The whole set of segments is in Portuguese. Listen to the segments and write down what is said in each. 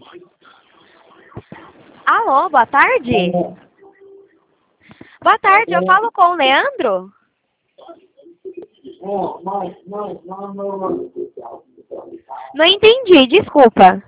Alô, boa tarde. Boa tarde, eu falo com o Leandro. Não entendi, desculpa.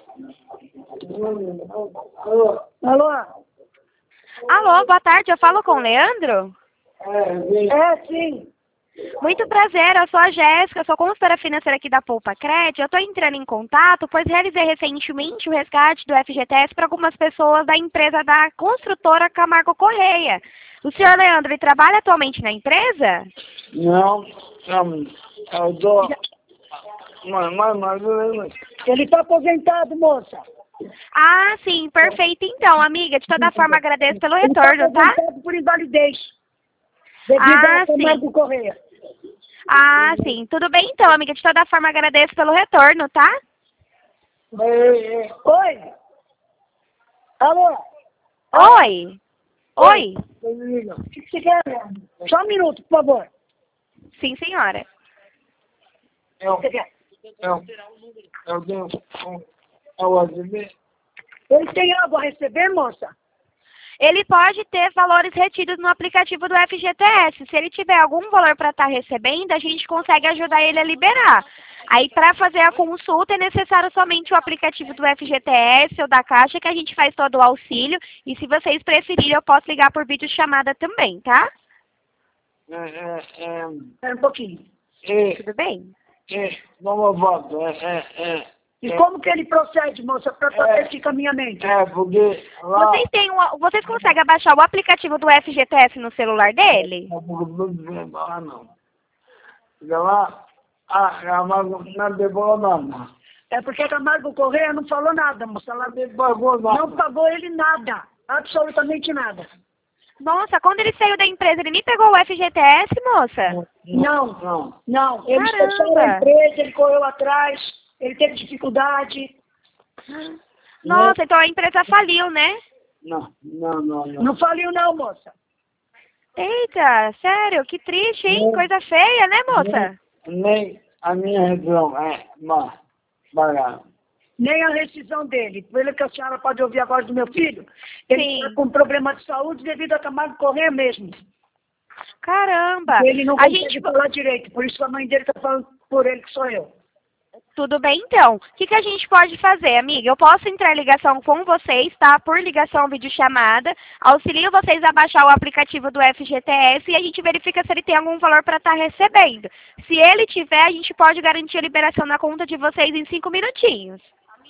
Alô? Alô, boa tarde, eu falo com o Leandro. Sim. Muito prazer, eu sou a Jéssica, sou consultora financeira aqui da Poupa Cred. Eu estou entrando em contato, pois realizei recentemente o resgate do FGTS para algumas pessoas da empresa da construtora Camargo Correia. O senhor Leandro, ele trabalha atualmente na empresa? Não, eu dou... Ele está aposentado, moça. Ah, sim, perfeito. Então, amiga, de toda forma, agradeço pelo Ele está retorno, tá? aposentado por invalidez. Devido Ah, a Camargo sim. Correia. Ah, sim. Tudo bem então, amiga. De toda forma, agradeço pelo retorno, tá? Oi? Alô? Oi. Oi. O que você quer? Só um minuto, por favor. Sim, senhora. O que você quer? Ele tem algo a receber, moça? Ele pode ter valores retidos no aplicativo do FGTS. Se ele tiver algum valor para estar recebendo, a gente consegue ajudar ele a liberar. Aí, para fazer a consulta, é necessário somente o aplicativo do FGTS ou da Caixa, que a gente faz todo o auxílio. E se vocês preferirem, eu posso ligar por videochamada também, tá? Espera um pouquinho. Tudo bem? Vamos voltar. E como que ele procede, moça, para fazer esse encaminhamento? Vocês vocês conseguem abaixar o aplicativo do FGTS no celular dele? É porque a Camargo Correia não falou nada, moça. Ela não pagou ele nada. Absolutamente nada. Nossa, quando ele saiu da empresa, ele nem pegou o FGTS, moça? Não. Eles fecharam a Caramba! empresa, ele correu atrás, ele teve dificuldade. Nossa, então a empresa faliu, né? Não faliu não, moça. Eita, sério, que triste, hein? Coisa feia, né, moça? Nem a minha região pagar. Nem a rescisão dele. Pelo que a senhora pode ouvir a voz do meu filho, ele Sim. está com problema de saúde devido a Camargo Correia mesmo. Caramba! Ele não A consegue gente... falar direito, por isso a mãe dele está falando por ele que sou eu. Tudo bem, então. O que a gente pode fazer, amiga? Eu posso entrar em ligação com vocês, tá? Por ligação, videochamada. Auxilio vocês a baixar o aplicativo do FGTS e a gente verifica se ele tem algum valor para estar recebendo. Se ele tiver, a gente pode garantir a liberação na conta de vocês em 5 minutinhos.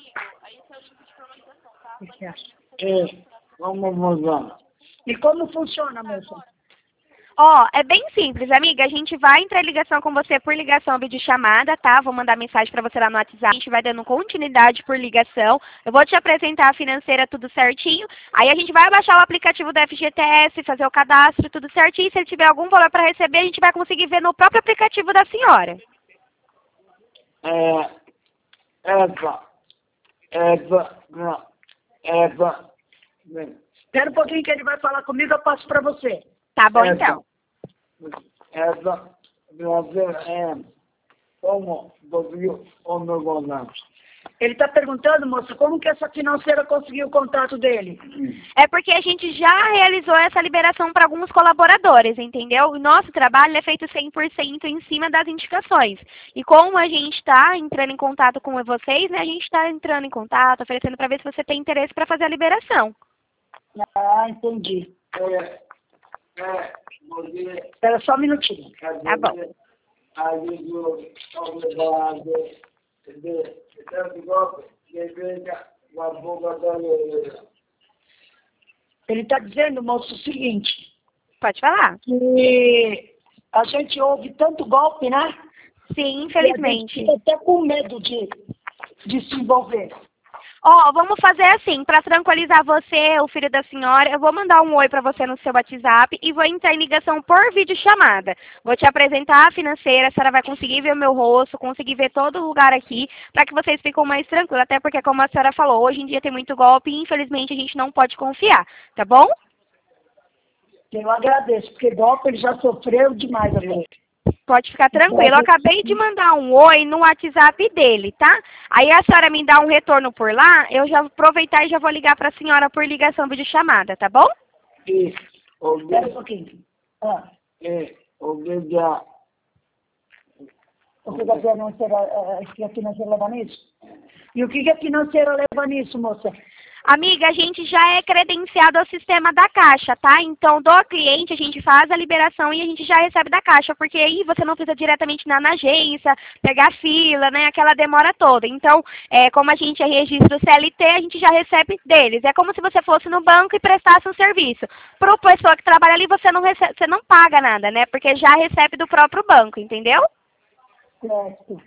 O que você acha? Vamos lá. E como funciona, moça? Ó, é bem simples, amiga. A gente vai entrar em ligação com você por ligação videochamada, tá? Vou mandar mensagem pra você lá no WhatsApp. A gente vai dando continuidade por ligação. Eu vou te apresentar a financeira tudo certinho. Aí a gente vai baixar o aplicativo do FGTS, fazer o cadastro tudo certinho. Se ele tiver algum valor para receber, a gente vai conseguir ver no próprio aplicativo da senhora. Espera um pouquinho que ele vai falar comigo, eu passo para você. Tá bom, então. Ele está perguntando, moça, como que essa financeira conseguiu o contato dele? É porque a gente já realizou essa liberação para alguns colaboradores, entendeu? O nosso trabalho é feito 100% em cima das indicações. E como a gente está entrando em contato com vocês, né, a gente está entrando em contato, oferecendo para ver se você tem interesse para fazer a liberação. Ah, entendi. Espera só um minutinho. Tá bom. Ele está dizendo, moço, o seguinte, Pode falar. que a gente ouve tanto golpe, né? Sim, E a infelizmente. gente fica até com medo de se envolver. Ó, vamos fazer assim, para tranquilizar você, o filho da senhora, eu vou mandar um oi para você no seu WhatsApp e vou entrar em ligação por videochamada. Vou te apresentar a financeira, a senhora vai conseguir ver o meu rosto, conseguir ver todo o lugar aqui, para que vocês fiquem mais tranquilos, até porque, como a senhora falou, hoje em dia tem muito golpe e, infelizmente, a gente não pode confiar, tá bom? Eu agradeço, porque golpe ele já sofreu demais. Pode ficar tranquilo. Eu acabei de mandar um oi no WhatsApp dele, tá? Aí a senhora me dá um retorno por lá, eu já vou aproveitar e já vou ligar para a senhora por ligação videochamada, tá bom? E espera um pouquinho. O que a financeira leva nisso? E o que a financeira leva nisso, moça? Amiga, a gente já é credenciado ao sistema da Caixa, tá? Então, do cliente, a gente faz a liberação e a gente já recebe da Caixa, porque aí você não precisa diretamente ir na agência, pegar fila, né? Aquela demora toda. Então, como a gente é registro CLT, a gente já recebe deles. É como se você fosse no banco e prestasse um serviço. Para a pessoa que trabalha ali, você não paga nada, né? Porque já recebe do próprio banco, entendeu? Certo.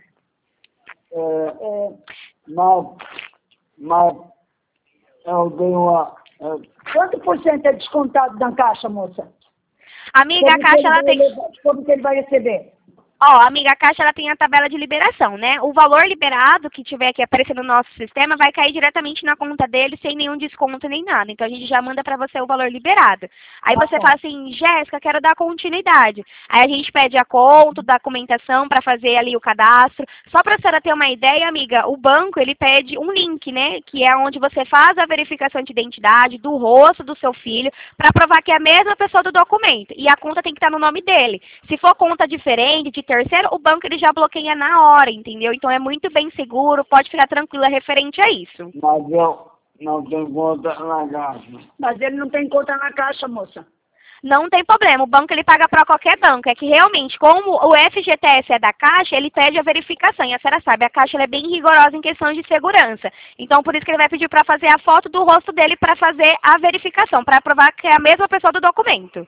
Mas eu dei uma... Quanto por cento é descontado na Caixa, moça? Amiga, a Caixa, ela tem... Como que ele vai receber? Ó, amiga, a Caixa ela tem a tabela de liberação, né? O valor liberado que tiver aqui aparecendo no nosso sistema vai cair diretamente na conta dele sem nenhum desconto nem nada. Então a gente já manda para você o valor liberado. Aí você fala assim, Jéssica, quero dar continuidade. Aí a gente pede a conta, documentação para fazer ali o cadastro. Só para a senhora ter uma ideia, amiga, o banco ele pede um link, né? Que é onde você faz a verificação de identidade do rosto do seu filho para provar que é a mesma pessoa do documento. E a conta tem que estar no nome dele. Se for conta diferente, de terceiro, o banco ele já bloqueia na hora, entendeu? Então é muito bem seguro, pode ficar tranquila referente a isso. Mas eu não tenho conta na Caixa. Mas ele não tem conta na Caixa, moça. Não tem problema, o banco ele paga para qualquer banco. É que realmente, como o FGTS é da Caixa, ele pede a verificação. E a senhora sabe, a Caixa ela é bem rigorosa em questão de segurança. Então, por isso que ele vai pedir para fazer a foto do rosto dele para fazer a verificação, para provar que é a mesma pessoa do documento.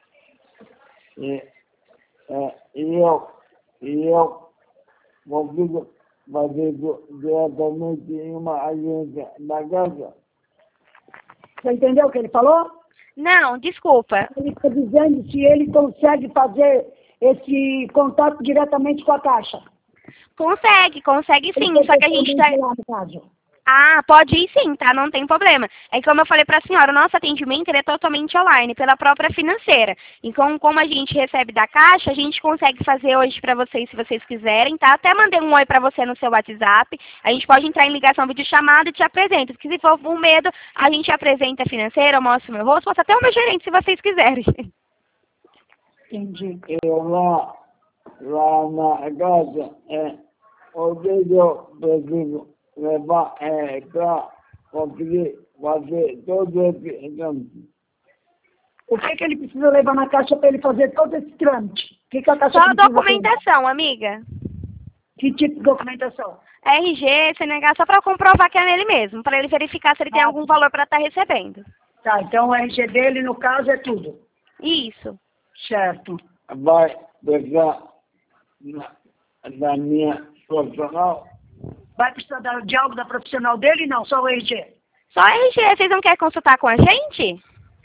E eu consigo fazer diretamente em uma agência da Caixa. Você entendeu o que ele falou? Não, desculpa. Ele está dizendo se ele consegue fazer esse contato diretamente com a Caixa. Consegue sim, só que a gente está... Ah, pode ir sim, tá? Não tem problema. É que como eu falei para a senhora, o nosso atendimento ele é totalmente online, pela própria financeira. Então, como a gente recebe da Caixa, a gente consegue fazer hoje para vocês, se vocês quiserem, tá? Até mandei um oi para você no seu WhatsApp. A gente pode entrar em ligação, videochamada e te apresenta. Porque se for com medo, a gente apresenta a financeira, eu mostro o meu rosto, posso até o meu gerente, se vocês quiserem. Entendi. Eu lá na casa, o que eu preciso levar para conseguir fazer todo esse trâmite. O que ele precisa levar na Caixa para ele fazer todo esse trâmite? O que a Caixa Só precisa documentação, fazer? amiga. Que tipo de documentação? RG, CNH, só para comprovar que é nele mesmo, para ele verificar se ele tem algum valor para estar recebendo. Tá, então o RG dele, no caso, é tudo. Isso. Certo. Vai pegar da minha profissional? Vai precisar de algo da profissional dele? Não, só o RG. Só RG, vocês não querem consultar com a gente?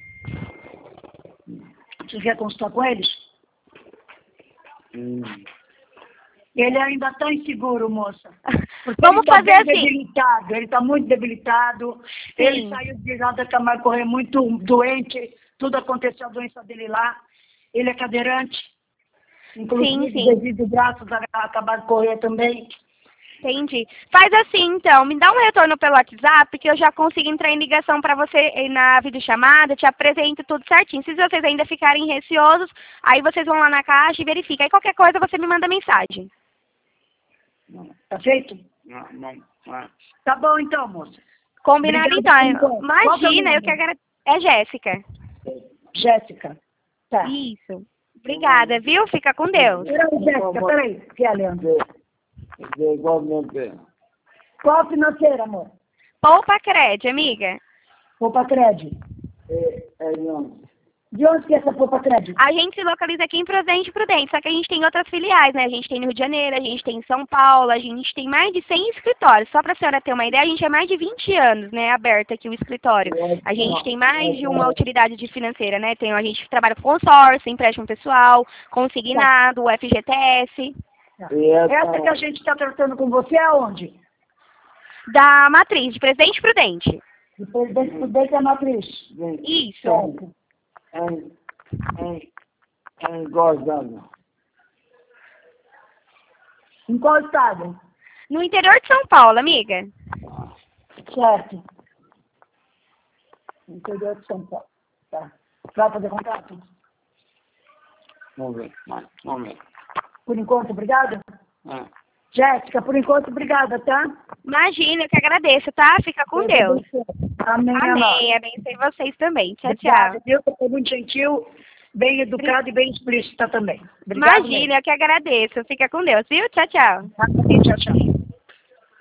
Você quer consultar com eles? Ele ainda está inseguro, moça. Vamos fazer assim. Debilitado, ele está muito debilitado. Sim. Ele saiu de lá da Camargo Correia muito doente. Tudo aconteceu, a doença dele lá. Ele é cadeirante. Inclusive, devido ao braço da Camargo Correia também. Entendi. Faz assim, então, me dá um retorno pelo WhatsApp que eu já consigo entrar em ligação para você na videochamada, te apresento tudo certinho. Se vocês ainda ficarem receosos, aí vocês vão lá na Caixa e verificam. Aí qualquer coisa você me manda mensagem. Tá feito? Não. Tá bom então, moça. Combinado. Obrigada, então. Imagina, eu que agradeço. É Jéssica. Jéssica. Tá. Isso. Obrigada, viu? Fica com Deus. Peraí, Jéssica, peraí. Que é, Leandro? Qual financeira, amor? Poupa Cred, amiga. Poupa Cred. De onde que é essa Poupa Cred? A gente se localiza aqui em Presidente Prudente, só que a gente tem outras filiais, né? A gente tem no Rio de Janeiro, a gente tem em São Paulo, a gente tem mais de 100 escritórios. Só para a senhora ter uma ideia, a gente é mais de 20 anos, né, aberto aqui o escritório. A gente tem mais de uma utilidade de financeira, né? A gente trabalha com consórcio, empréstimo pessoal, consignado, FGTS. Essa que a gente está tratando com você é onde? Da matriz, de Presidente Prudente. De Presidente Prudente é a matriz. Isso. Gozando. Em qual estado? No interior de São Paulo, amiga. Certo. No interior de São Paulo. Tá. Vai fazer contato? Vamos ver, vamos ver. Por enquanto, obrigada. É. Jéssica, por enquanto, obrigada, tá? Imagina, eu que agradeço, tá? Fica com Deus. Amém, Amém. Abençoe vocês também. Tchau, Obrigada, tchau. viu? Você foi muito gentil, bem educado e bem explícita também. Obrigada. Imagina, eu que agradeço. Fica com Deus, viu? Tchau, tchau. Tchau, tchau.